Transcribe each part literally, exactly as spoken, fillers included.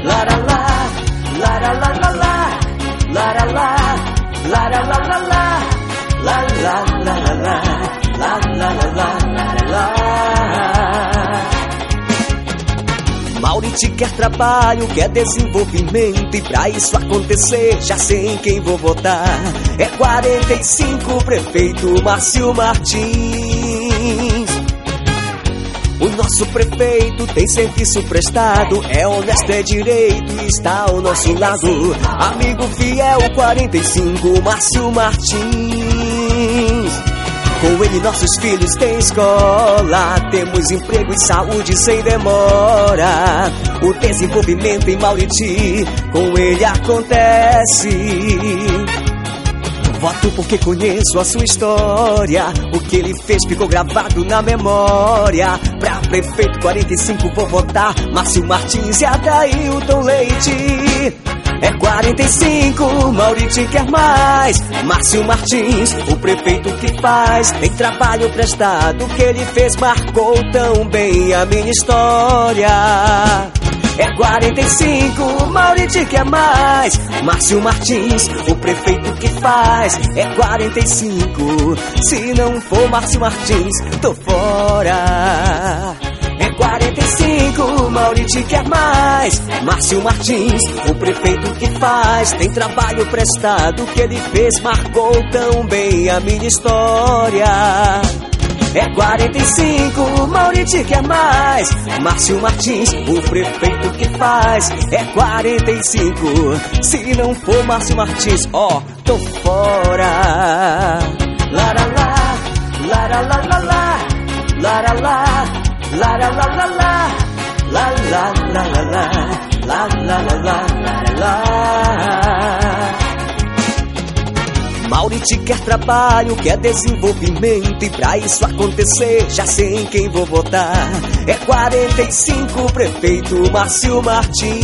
la la, la la la la la, la la la, la la la la la, la la la la la, la la la la la. Mauriti quer trabalho, quer desenvolvimento, e pra isso acontecer já sei em quem vou votar. É quarenta e cinco, prefeito Márcio Martins. O nosso prefeito tem serviço prestado, é honesto, é direito e está ao nosso lado. Amigo fiel, quarenta e cinco, Márcio Martins. Com ele nossos filhos têm escola, temos emprego e saúde sem demora. O desenvolvimento em Mauriti com ele acontece. Voto porque conheço a sua história, o que ele fez ficou gravado na memória. Pra prefeito quarenta e cinco vou votar Márcio Martins e Adailton Leite. É quarenta e cinco, Mauriti quer mais. Márcio Martins, o prefeito que faz. Tem trabalho prestado, o que ele fez marcou tão bem a minha história. É quarenta e cinco, Mauriti quer mais. Márcio Martins, o prefeito que faz. É quarenta e cinco, se não for Márcio Martins, tô fora. É quarenta e cinco, Mauriti quer mais. Márcio Martins, o prefeito que faz. Tem trabalho prestado, o que ele fez marcou tão bem a minha história. É quarenta e cinco, Mauriti quer mais. Márcio Martins, o prefeito que faz. É quarenta e cinco, se não for Márcio Martins, ó, oh, tô fora. La la la, la la la la la, la la la, la la la la la, la la la la la, la la la la la. Mauriti quer trabalho, quer desenvolvimento, e pra isso acontecer já sei em quem vou votar. É quarenta e cinco, prefeito Márcio Martins.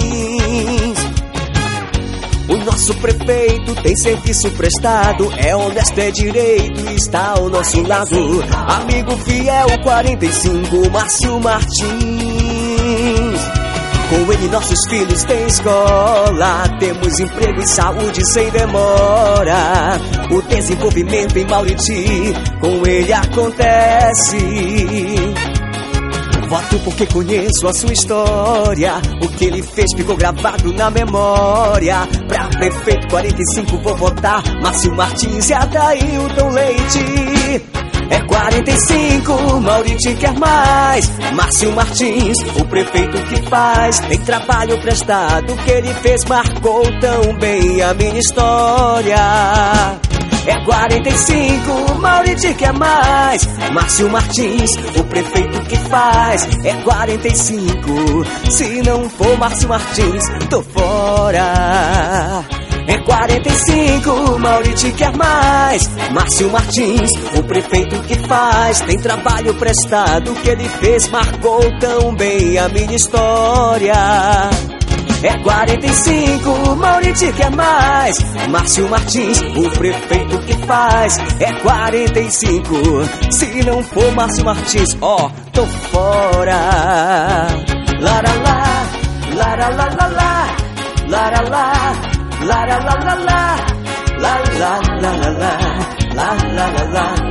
O nosso prefeito tem serviço prestado, é honesto, é direito e está ao nosso lado. Amigo fiel, quarenta e cinco, Márcio Martins. Com ele nossos filhos têm escola, temos emprego e saúde sem demora. O desenvolvimento em Mauriti com ele acontece. Voto porque conheço a sua história, o que ele fez ficou gravado na memória. Pra prefeito quarenta e cinco vou votar Márcio Martins e Adailton Leite. É quarenta e cinco, Mauriti quer mais. Márcio Martins, o prefeito que faz. Tem trabalho prestado, o que ele fez marcou tão bem a minha história. É quarenta e cinco, Mauriti quer mais. Márcio Martins, o prefeito que faz. É quarenta e cinco, se não for Márcio Martins, tô fora. É quarenta e cinco, Mauriti quer mais. Márcio Martins, o prefeito que faz. Tem trabalho prestado, o que ele fez marcou tão bem a minha história. É quarenta e cinco, Mauriti quer mais. Márcio Martins, o prefeito que faz. É quarenta e cinco, se não for Márcio Martins, ó, oh, tô fora. La la la, la la la la la, la la la, la la la la la, la la la la la, la la la la.